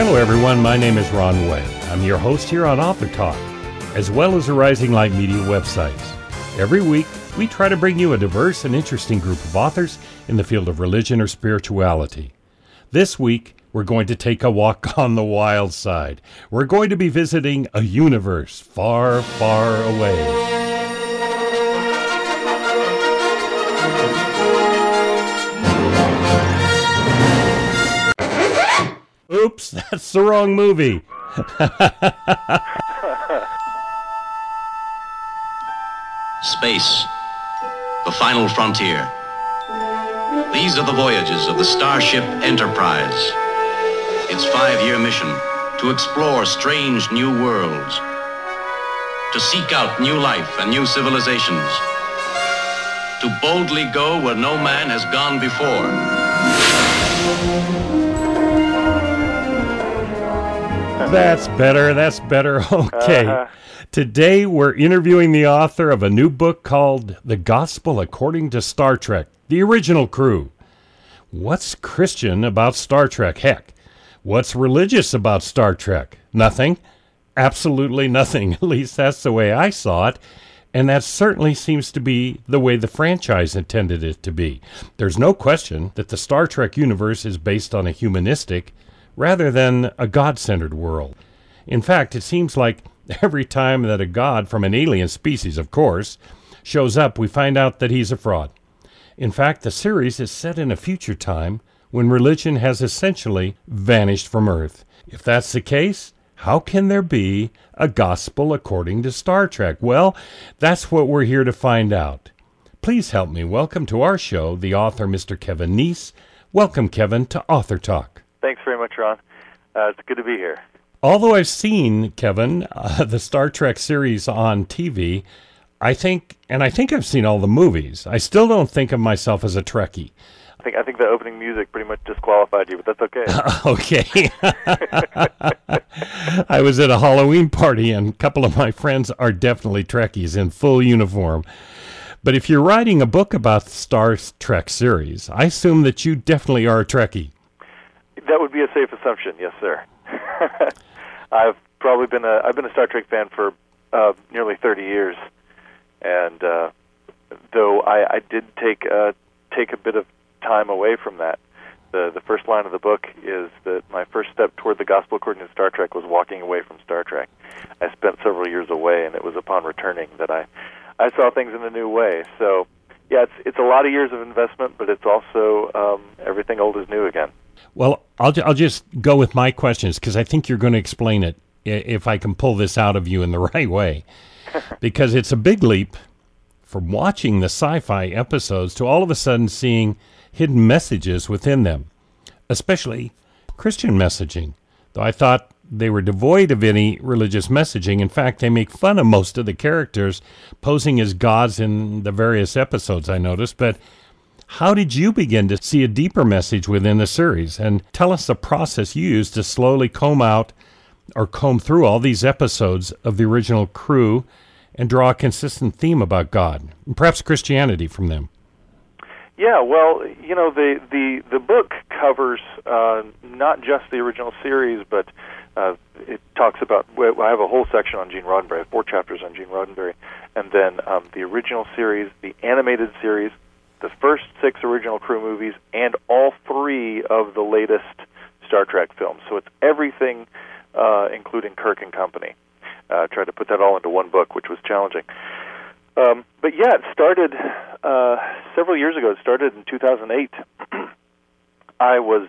Hello everyone, my name is Ron Way. I'm your host here on Author Talk, as well as the Rising Light Media websites. Every week, we try to bring you a diverse and interesting group of authors in the field of religion or spirituality. This week, we're going to take a walk on the wild side. We're going to be visiting a universe far, far away. Oops, that's the wrong movie. Space, the final frontier. These are the voyages of the Starship Enterprise. Its 5-year mission, to explore strange new worlds, to seek out new life and new civilizations, to boldly go where no man has gone before. That's better. Okay. Today we're interviewing the author of a new book called The Gospel According to Star Trek, the original crew. What's Christian about Star Trek? Heck, what's religious about Star Trek? Nothing. Absolutely nothing. At least that's the way I saw it. And that certainly seems to be the way the franchise intended it to be. There's no question that the Star Trek universe is based on a humanistic rather than a God-centered world. In fact, it seems like every time that a god from an alien species, of course, shows up, we find out that he's a fraud. In fact, the series is set in a future time when religion has essentially vanished from Earth. If that's the case, how can there be a gospel according to Star Trek? Well, that's what we're here to find out. Please help me welcome to our show the author, Mr. Kevin Neese. Welcome, Kevin, to Author Talk. Thanks very much, Ron. It's good to be here. Although I've seen, Kevin, the Star Trek series on TV, I think I've seen all the movies. I still don't think of myself as a Trekkie. I think the opening music pretty much disqualified you, but that's okay. Okay. I was at a Halloween party, and a couple of my friends are definitely Trekkies in full uniform. But if you're writing a book about the Star Trek series, I assume that you definitely are a Trekkie. That would be a safe assumption, yes, sir. I've been a Star Trek fan for nearly 30 years, and though I did take a bit of time away from that. The first line of the book is that my first step toward the gospel according to Star Trek was walking away from Star Trek. I spent several years away, and it was upon returning that I saw things in a new way. So, yeah, it's a lot of years of investment, but it's also everything old is new again. Well, I'll just go with my questions because I think you're going to explain it if I can pull this out of you in the right way. Because it's a big leap from watching the sci-fi episodes to all of a sudden seeing hidden messages within them, especially Christian messaging. Though I thought they were devoid of any religious messaging. In fact, they make fun of most of the characters posing as gods in the various episodes, I noticed. But how did you begin to see a deeper message within the series? And tell us the process you used to slowly comb through all these episodes of the original crew and draw a consistent theme about God, and perhaps Christianity from them. Yeah, well, the book covers not just the original series, but it talks about, I have a whole section on Gene Roddenberry, I have 4 chapters on Gene Roddenberry, and then the original series, the animated series, the first 6 original crew movies, and all 3 of the latest Star Trek films. So it's everything, including Kirk and Company. Tried to put that all into one book, which was challenging. But yeah, it started several years ago. It started in 2008. I was,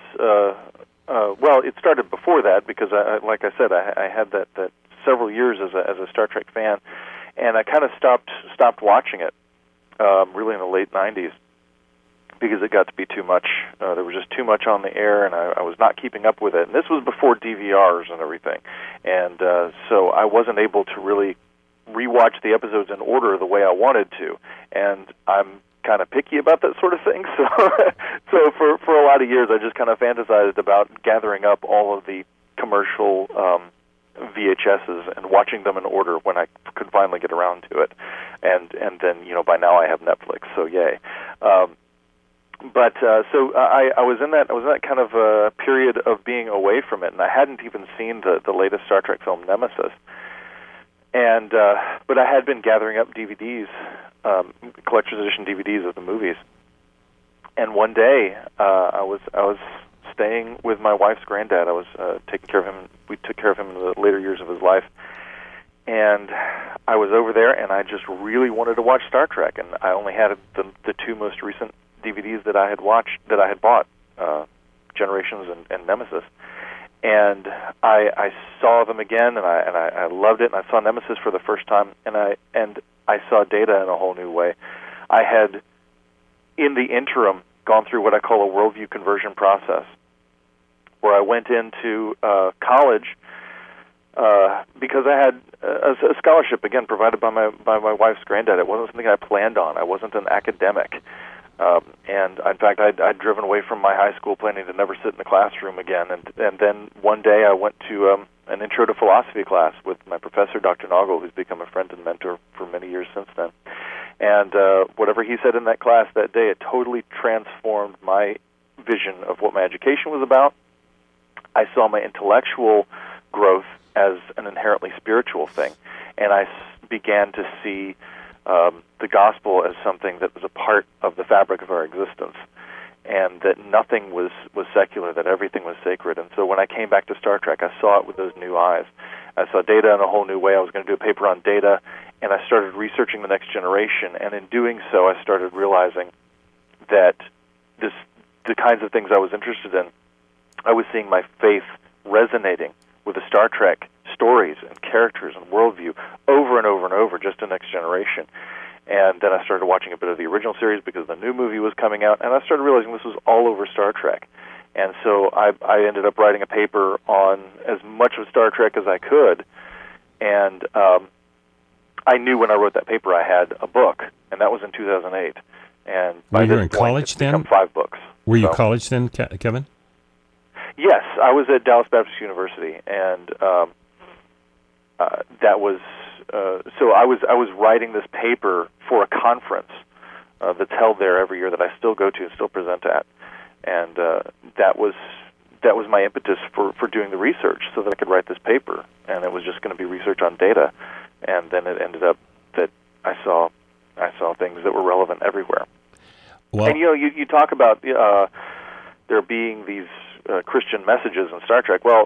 it started before that because, like I said, I had that several years as a Star Trek fan, and I kind of stopped watching it really in the late 90s. Because it got to be too much. There was just too much on the air, and I was not keeping up with it. And this was before DVRs and everything. And so I wasn't able to really rewatch the episodes in order the way I wanted to. And I'm kind of picky about that sort of thing. So for a lot of years, I just kind of fantasized about gathering up all of the commercial VHSs and watching them in order when I could finally get around to it. And then, by now I have Netflix, so yay. But so I was in that kind of period of being away from it, and I hadn't even seen the latest Star Trek film, Nemesis. And but I had been gathering up DVDs, collector's edition DVDs of the movies. And one day, I was staying with my wife's granddad. I was taking care of him. We took care of him in the later years of his life. And I was over there, and I just really wanted to watch Star Trek. And I only had the two most recent DVDs that I had bought, Generations and Nemesis. And I saw them again, and I loved it. And I saw Nemesis for the first time, and I saw Data in a whole new way. I had, in the interim, gone through what I call a worldview conversion process, where I went into college because I had a scholarship, again, provided by my wife's granddad. It wasn't something I planned on. I wasn't an academic. And in fact, I'd driven away from my high school planning to never sit in the classroom again. And then one day I went to an intro to philosophy class with my professor, Dr. Noggle, who's become a friend and mentor for many years since then. And whatever he said in that class that day, it totally transformed my vision of what my education was about. I saw my intellectual growth as an inherently spiritual thing, and I began to see the gospel as something that was a part of the fabric of our existence, and that nothing was secular, that everything was sacred. And so when I came back to Star Trek, I saw it with those new eyes. I saw Data in a whole new way. I was going to do a paper on Data, and I started researching The Next Generation, and in doing so, I started realizing that the kinds of things I was interested in, I was seeing my faith resonating with the Star Trek stories and characters and worldview over and over and over, just The Next Generation. And then I started watching a bit of the original series because the new movie was coming out, and I started realizing this was all over Star Trek. And so I ended up writing a paper on as much of Star Trek as I could, and I knew when I wrote that paper I had a book, and that was in 2008. And were you in college then? 5 books. Were you in college then, Kevin? Yes, I was at Dallas Baptist University, and that was so I was writing this paper for a conference that's held there every year that I still go to and still present at, and that was my impetus for doing the research so that I could write this paper, and it was just going to be research on Data, and then it ended up that I saw things that were relevant everywhere. Well, and you talk about there being these Christian messages in Star Trek. Well,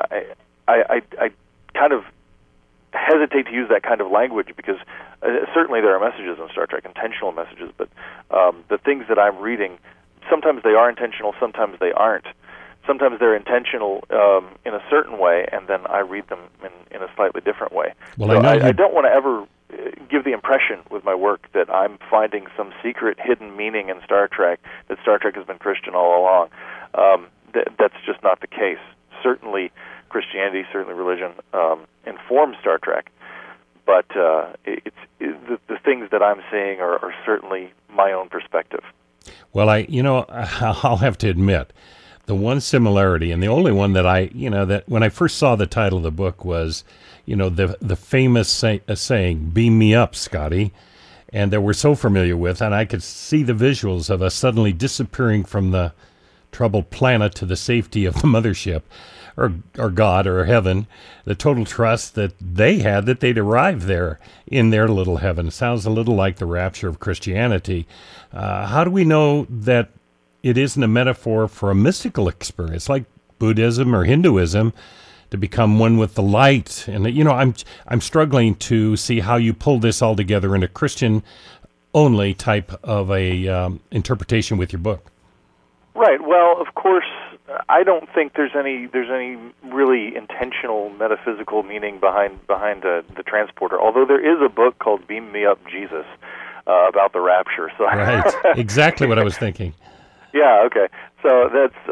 I kind of hesitate to use that kind of language because certainly there are messages in Star Trek, intentional messages, but the things that I'm reading, sometimes they are intentional, sometimes they aren't. Sometimes they're intentional in a certain way, and then I read them in a slightly different way. Well, so I don't want to ever give the impression with my work that I'm finding some secret hidden meaning in Star Trek, that Star Trek has been Christian all along. That's just not the case. Certainly Christianity, certainly religion informs Star Trek, but the things that I'm seeing are certainly my own perspective. Well, I'll have to admit, the one similarity, and the only one that that when I first saw the title of the book was, the famous saying, "Beam me up, Scotty," and that we're so familiar with, and I could see the visuals of us suddenly disappearing from the troubled planet to the safety of the mothership, or God, or heaven, the total trust that they had that they'd arrive there in their little heaven. Sounds a little like the rapture of Christianity. How do we know that it isn't a metaphor for a mystical experience like Buddhism or Hinduism to become one with the light? And I'm struggling to see how you pull this all together in a Christian only type of a interpretation with your book. Right. Well, of course, I don't think there's any really intentional metaphysical meaning behind the transporter. Although there is a book called "Beam Me Up, Jesus" about the rapture. So right. Exactly what I was thinking. Yeah. Okay. So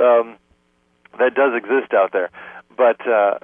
that does exist out there. But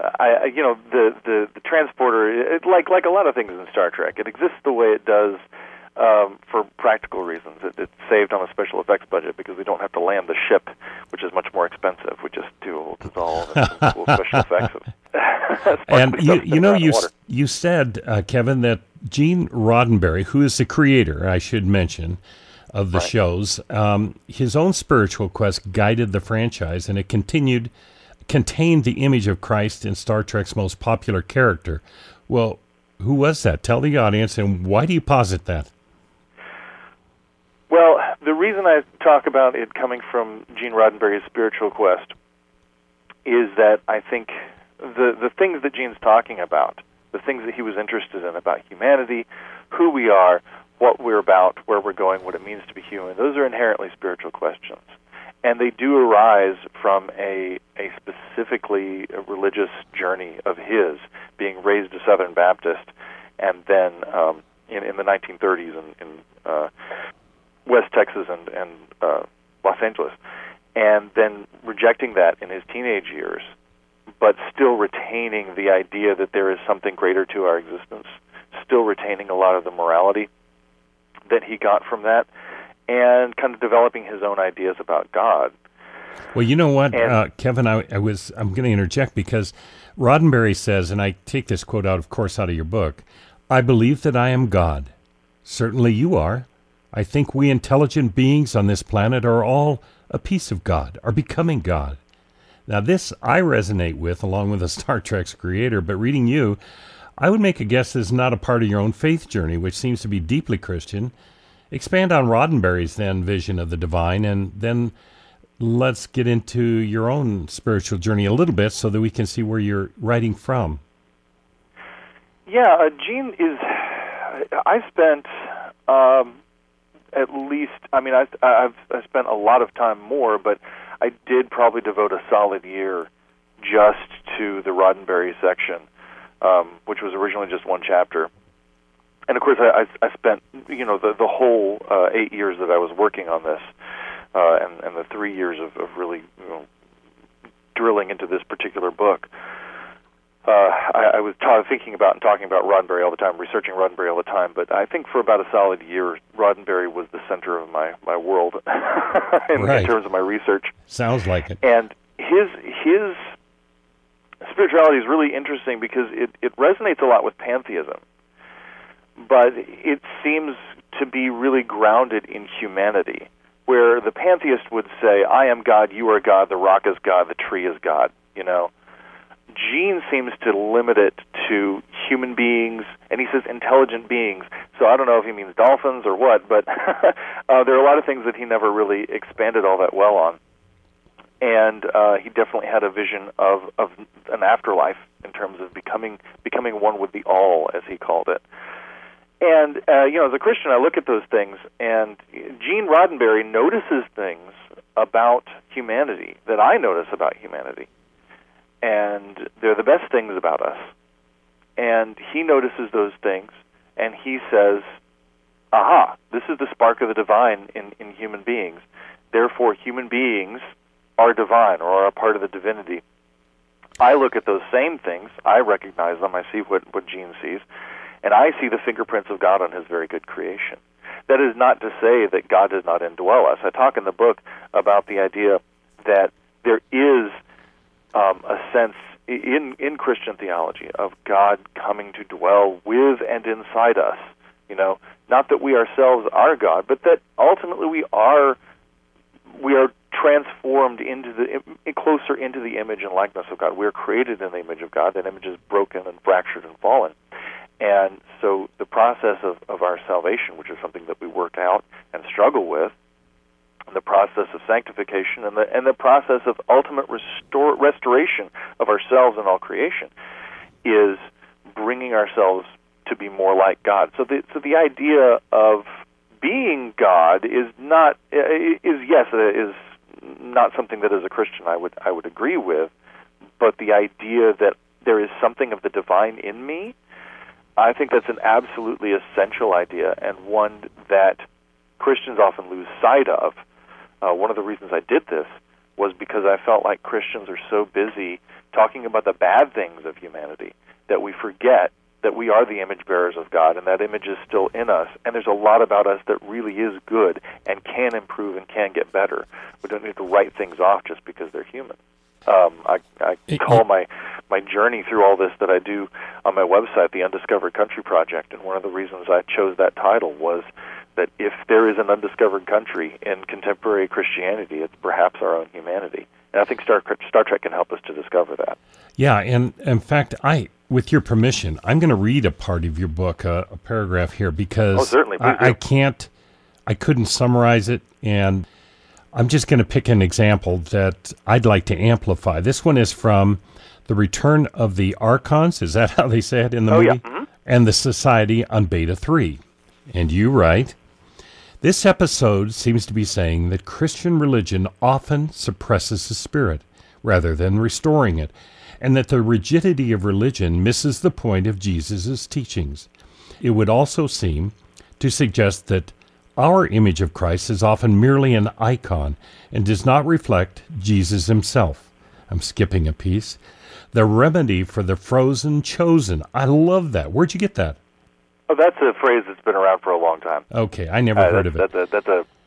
the transporter, like a lot of things in Star Trek, it exists the way it does for practical reasons. It's saved on a special effects budget because we don't have to land the ship, which is much more expensive. We just do a dissolve and some cool special effects. And you said, Kevin, that Gene Roddenberry, who is the creator, I should mention, of the shows. His own spiritual quest guided the franchise, and it contained the image of Christ in Star Trek's most popular character. Well, who was that? Tell the audience, and why do you posit that? Well, the reason I talk about it coming from Gene Roddenberry's spiritual quest is that I think the things that Gene's talking about, the things that he was interested in about humanity, who we are, what we're about, where we're going, what it means to be human, those are inherently spiritual questions. And they do arise from a specifically religious journey of his, being raised a Southern Baptist, and then in the 1930s in West Texas and Los Angeles, and then rejecting that in his teenage years, but still retaining the idea that there is something greater to our existence, still retaining a lot of the morality that he got from that, and kind of developing his own ideas about God. Well, you know what, Kevin, I'm going to interject because Roddenberry says, and I take this quote out of your book, "I believe that I am God. Certainly you are. I think we intelligent beings on this planet are all a piece of God, are becoming God." Now this I resonate with, along with the Star Trek's creator, but reading you, I would make a guess this is not a part of your own faith journey, which seems to be deeply Christian. Expand on Roddenberry's then vision of the divine, and then let's get into your own spiritual journey a little bit so that we can see where you're writing from. Yeah, Gene is... I spent at least... I've spent a lot of time more, but I did probably devote a solid year just to the Roddenberry section, which was originally just one chapter. And of course, I spent the whole 8 years that I was working on this, and the 3 years of really drilling into this particular book. I was thinking about and talking about Roddenberry all the time, researching Roddenberry all the time. But I think for about a solid year, Roddenberry was the center of my world in terms of my research. Sounds like it. And his spirituality is really interesting because it resonates a lot with pantheism. But it seems to be really grounded in humanity, where the pantheist would say, "I am God, you are God, the rock is God, the tree is God." Gene seems to limit it to human beings, and he says intelligent beings. So I don't know if he means dolphins or what, but there are a lot of things that he never really expanded all that well on. And he definitely had a vision of an afterlife in terms of becoming one with the all, as he called it. And, as a Christian, I look at those things, and Gene Roddenberry notices things about humanity that I notice about humanity. And they're the best things about us. And he notices those things, and he says, aha, this is the spark of the divine in human beings. Therefore, human beings are divine or are a part of the divinity. I look at those same things, I recognize them, I see what Gene sees, and I see the fingerprints of God on his very good creation. That is not to say that God does not indwell us. I talk in the book about the idea that there is a sense in Christian theology of God coming to dwell with and inside us. Not that we ourselves are God, but that ultimately we are transformed closer into the image and likeness of God. We are created in the image of God. That image is broken and fractured and fallen. And so the process of our salvation, which is something that we work out and struggle with, the process of sanctification and the process of ultimate restoration of ourselves and all creation, is bringing ourselves to be more like God. So the idea of being God is not something that as a Christian I would agree with, but the idea that there is something of the divine in me, I think that's an absolutely essential idea, and one that Christians often lose sight of. One of the reasons I did this was because I felt like Christians are so busy talking about the bad things of humanity that we forget that we are the image bearers of God, and that image is still in us, and there's a lot about us that really is good and can improve and can get better. We don't need to write things off just because they're human. I call my journey through all this that I do on my website the Undiscovered Country Project, and one of the reasons I chose that title was that if there is an undiscovered country in contemporary Christianity, it's perhaps our own humanity. And I think Star Trek can help us to discover that. Yeah, and in fact, with your permission, I'm going to read a part of your book, a paragraph here, because certainly, I couldn't summarize it, and I'm just going to pick an example that I'd like to amplify. This one is from The Return of the Archons, is that how they say it in the movie? Yeah. Mm-hmm. And the Society on Beta 3. And you write, this episode seems to be saying that Christian religion often suppresses the spirit rather than restoring it, and that the rigidity of religion misses the point of Jesus' teachings. It would also seem to suggest that our image of Christ is often merely an icon and does not reflect Jesus himself. I'm skipping a piece. The remedy for the frozen chosen. I love that. Where'd you get that? Oh, that's a phrase that's been around for a long time. Okay, I never heard of it. That's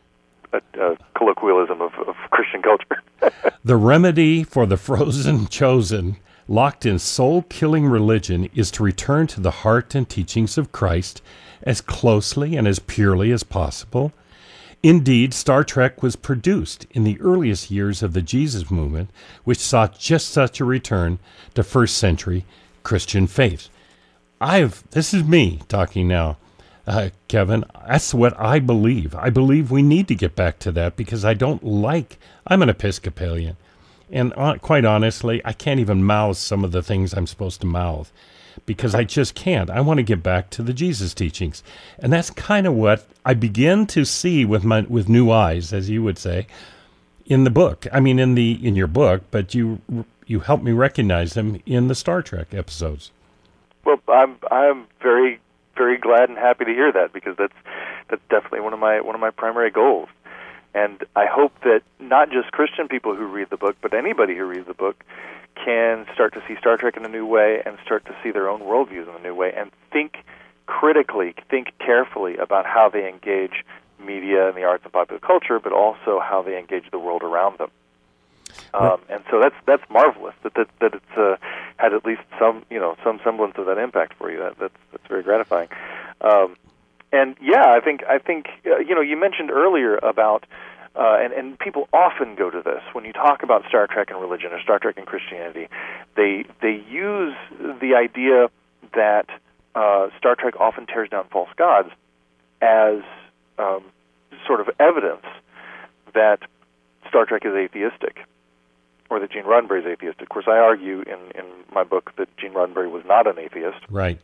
a colloquialism of Christian culture. The remedy for the frozen chosen, locked in soul-killing religion, is to return to the heart and teachings of Christ as closely and as purely as possible. Indeed, Star Trek was produced in the earliest years of the Jesus movement, which sought just such a return to first-century Christian faith. This is me talking now, Kevin. That's what I believe. I believe we need to get back to that because I'm an Episcopalian. And quite honestly, I can't even mouth some of the things I'm supposed to mouth because I just can't. I want to get back to the Jesus teachings. And that's kind of what I begin to see with new eyes, as you would say, in the book. I mean, in your book, but you helped me recognize them in the Star Trek episodes. Well, I'm very, very glad and happy to hear that because that's definitely one of my primary goals. And I hope that not just Christian people who read the book, but anybody who reads the book can start to see Star Trek in a new way and start to see their own worldviews in a new way and think critically, think carefully about how they engage media and the arts and popular culture, but also how they engage the world around them. And so that's marvelous that it's had at least some semblance of that impact for you. That's very gratifying. And yeah, I think you mentioned earlier about and people often go to this when you talk about Star Trek and religion or Star Trek and Christianity. They use the idea that Star Trek often tears down false gods as sort of evidence that Star Trek is atheistic, or that Gene Roddenberry is atheistic. Of course, I argue in my book that Gene Roddenberry was not an atheist. Right.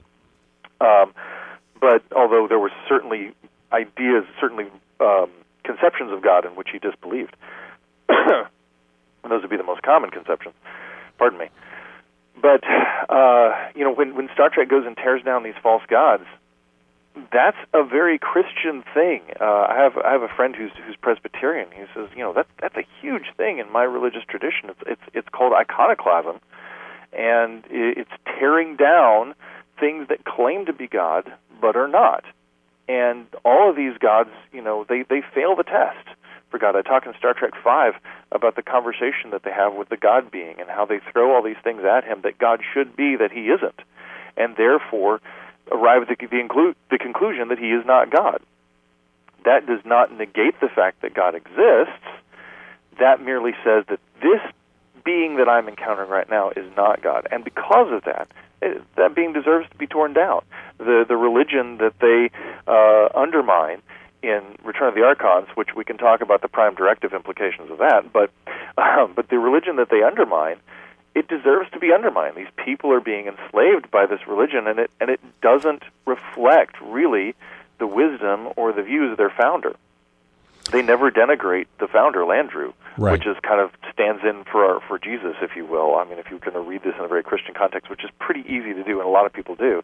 But although there were certainly ideas, conceptions of God in which he disbelieved, and those would be the most common conceptions. Pardon me. But when Star Trek goes and tears down these false gods, that's a very Christian thing. I have a friend who's Presbyterian. He says, that's a huge thing in my religious tradition. It's called iconoclasm, and it's tearing down things that claim to be God but are not. And all of these gods, they fail the test for God. I talk in Star Trek V about the conversation that they have with the God being and how they throw all these things at him that God should be that he isn't, and therefore arrive at the conclusion that he is not God. That does not negate the fact that God exists. That merely says that this being that I'm encountering right now is not God. And because of that, that being deserves to be torn down. The religion that they undermine in Return of the Archons, which we can talk about the prime directive implications of that, but the religion that they undermine, it deserves to be undermined. These people are being enslaved by this religion, and it doesn't reflect really the wisdom or the views of their founder. They never denigrate the founder, Landru, right, which is kind of stands in for Jesus, if you will. I mean, if you're going to read this in a very Christian context, which is pretty easy to do, and a lot of people do,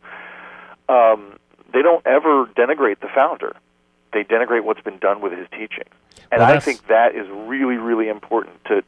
they don't ever denigrate the founder. They denigrate what's been done with his teaching. And I think that is really, really important to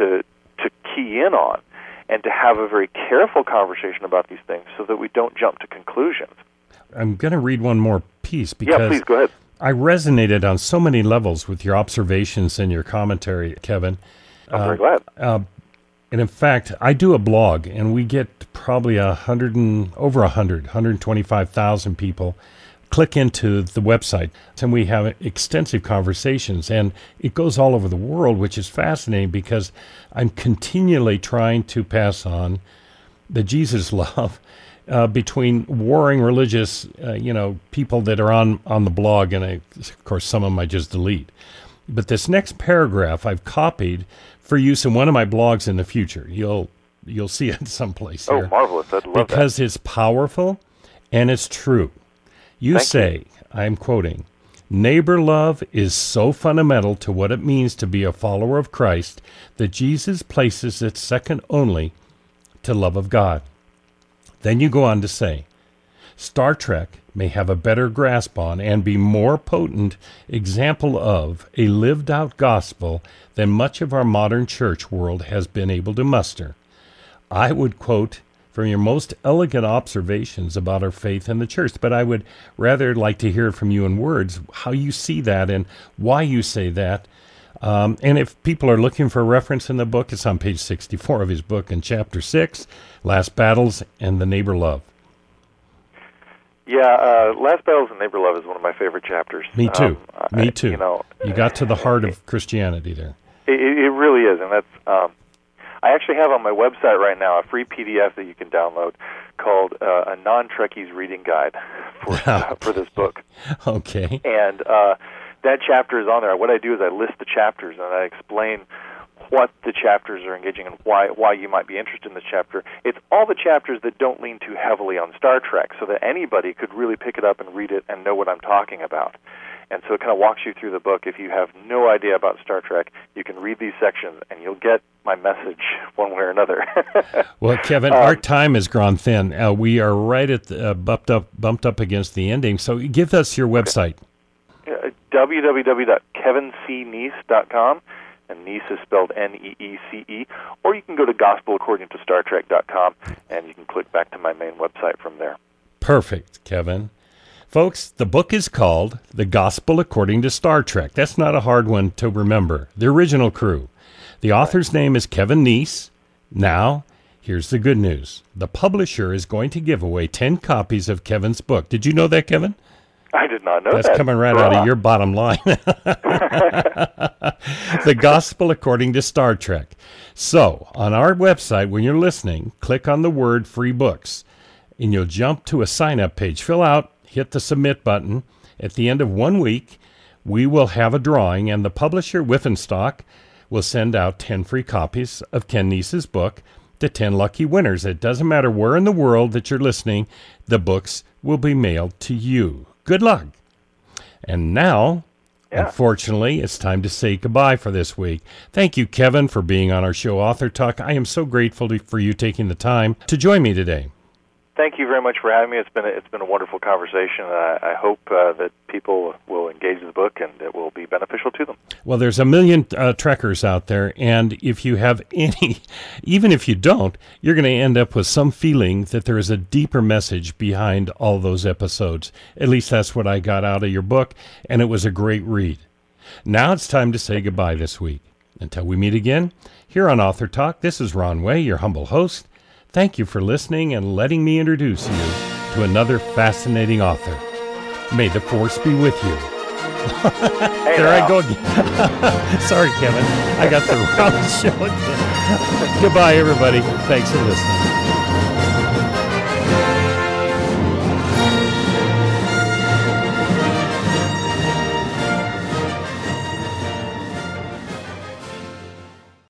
key in on and to have a very careful conversation about these things so that we don't jump to conclusions. I'm going to read one more piece because yeah, please, go ahead. I resonated on so many levels with your observations and your commentary, Kevin. I'm very glad. And in fact, I do a blog, and we get probably 125,000 people click into the website, and we have extensive conversations, and it goes all over the world, which is fascinating because I'm continually trying to pass on the Jesus love between warring religious, people that are on the blog, and of course some of them I just delete. But this next paragraph I've copied for use in one of my blogs in the future. You'll see it someplace here. Oh, marvelous! I'd love because that. It's powerful and it's true. You Thank say, you. I'm quoting, "Neighbor love is so fundamental to what it means to be a follower of Christ that Jesus places it second only to love of God." Then you go on to say, "Star Trek may have a better grasp on and be more potent example of a lived-out gospel than much of our modern church world has been able to muster. I would quote from your most elegant observations about our faith in the church, but I would rather like to hear from you in words how you see that and why you say that. And if people are looking for a reference in the book, it's on page 64 of his book in chapter 6, Last Battles and the Neighbor Love." Yeah, Last Battles and Neighbor Love is one of my favorite chapters. Me too. Me too. You got to the heart of Christianity there. It really is, and that's. I actually have on my website right now a free PDF that you can download called "A Non-Trekkie's Reading Guide" for this book. Okay. And that chapter is on there. What I do is I list the chapters and I explain what the chapters are engaging and why you might be interested in this chapter. It's all the chapters that don't lean too heavily on Star Trek, so that anybody could really pick it up and read it and know what I'm talking about. And so it kind of walks you through the book. If you have no idea about Star Trek, you can read these sections and you'll get my message one way or another. Well, Kevin, our time has grown thin. We are right at the, bumped up against the ending. So give us your website. www.kevincneese.com, and Neece is spelled Neece, or you can go to gospelaccordingtostartrek.com, and you can click back to my main website from there. Perfect, Kevin. Folks, the book is called The Gospel According to Star Trek. That's not a hard one to remember. The original crew. The author's name is Kevin Neece. Now, here's the good news. The publisher is going to give away 10 copies of Kevin's book. Did you know that, Kevin? I did not know that. That's coming right out of your bottom line. The Gospel According to Star Trek. So, on our website, when you're listening, click on the word Free Books, and you'll jump to a sign-up page. Fill out, hit the submit button. At the end of 1 week, we will have a drawing, and the publisher, Whiffenstock, will send out 10 free copies of Ken Neece's book to 10 lucky winners. It doesn't matter where in the world that you're listening, the books will be mailed to you. Good luck. And now, unfortunately, it's time to say goodbye for this week. Thank you, Kevin, for being on our show, Author Talk. I am so grateful for you taking the time to join me today. Thank you very much for having me. It's been a wonderful conversation. I hope that people will engage the book and it will be beneficial to them. Well, there's a million trekkers out there, and if you have any, even if you don't, you're going to end up with some feeling that there is a deeper message behind all those episodes. At least that's what I got out of your book, and it was a great read. Now it's time to say goodbye this week. Until we meet again, here on Author Talk, this is Ron Way, your humble host. Thank you for listening and letting me introduce you to another fascinating author. May the force be with you. There I go again. Sorry, Kevin. I got the wrong show again. Goodbye, everybody. Thanks for listening.